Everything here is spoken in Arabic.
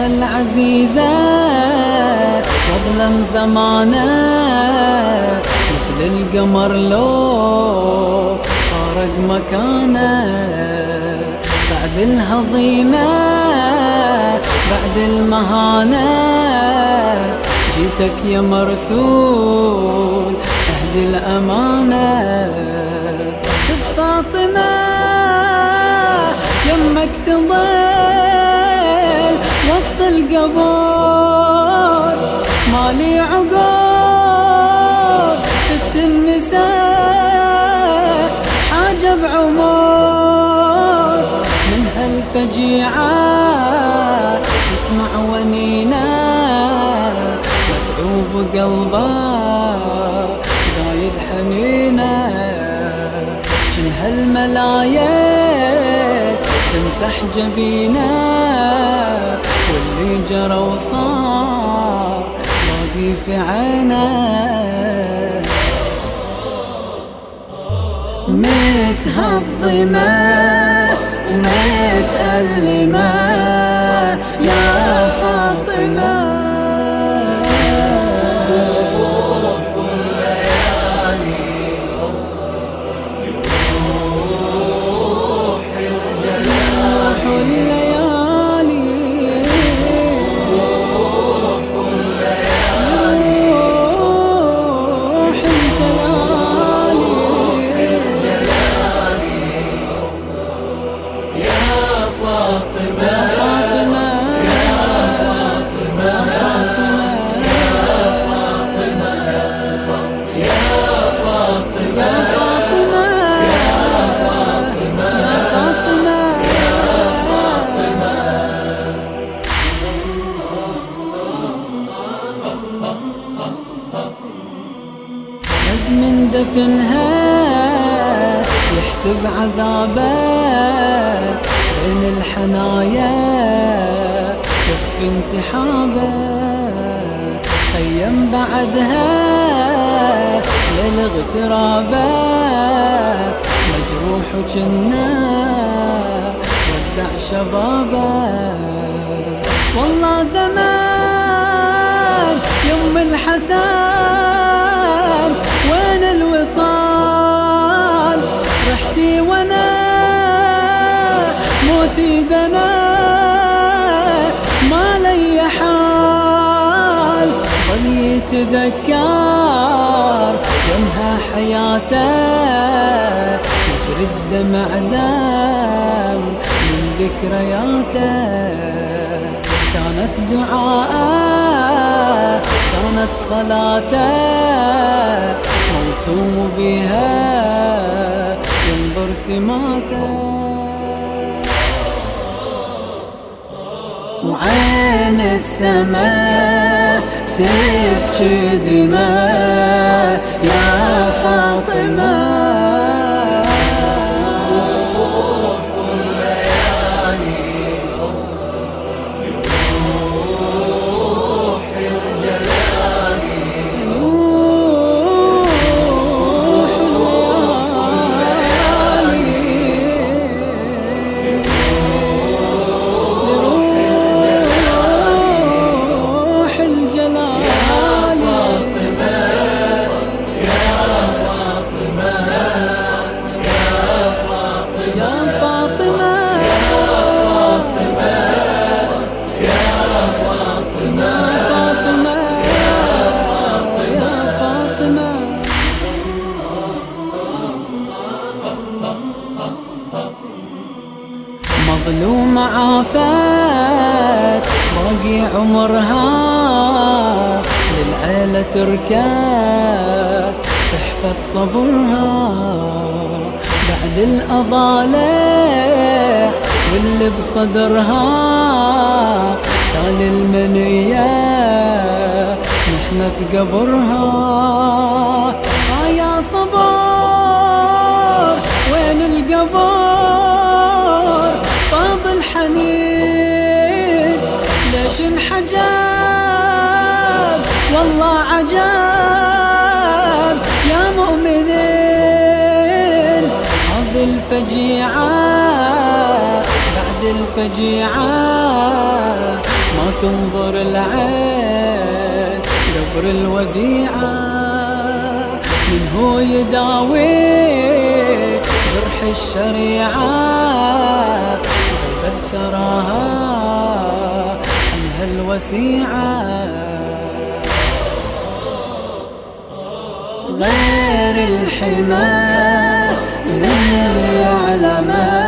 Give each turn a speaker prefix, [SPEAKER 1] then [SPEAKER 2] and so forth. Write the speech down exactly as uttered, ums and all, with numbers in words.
[SPEAKER 1] العزيزة واظلم زمانه، مثل القمر لو فارق مكانه. بعد الهضيمة بعد المهانة، جيتك يا مرسول أهدي الأمانة. خذ فاطمة يمك تضل وسط القبور، مالي عقول ست النساء حاجة بعمر. من هالفجيعة تسمع ونينا متعوب قلبه زايد حنينه. جن هالملايك تمسح جبينه، واللي جرى وصار باقي في عينه. متهضمة ومتألمة يا فاطمة، من دفنها يحسب عذابه بين الحنايا يخفي انتحابه. خيم بعدها للاغترابه مجروح وجنا ودع شبابه. والله زمان يوم الحسن وين الوصال، رحتي وانا موتي دنا ما لي حال. ظل يتذكر يومها حياته يجري الدمع دم من ذكرياته. كانت دعاءه كانت صلاته موسوم بها ينظر سماته. وعين السماء تبكي دماء يا فاطمة. مظلومة عافت باقي عمرها للعيلة تركت تحفظ صبرها. بعد الأضالع واللي بصدرها تالي المنية محنة قبرها. آه يا صبر وين القبر فاضل حنين ليش انحجب والله عجب يا مؤمنين. هذه الفجيعة بعد الفجيعة ما تنظر العين قبر الوديعة، من هو يداوي جرح الشريعة، غيب ثراها عنها الوسيعة. غير الحمى من يعلمه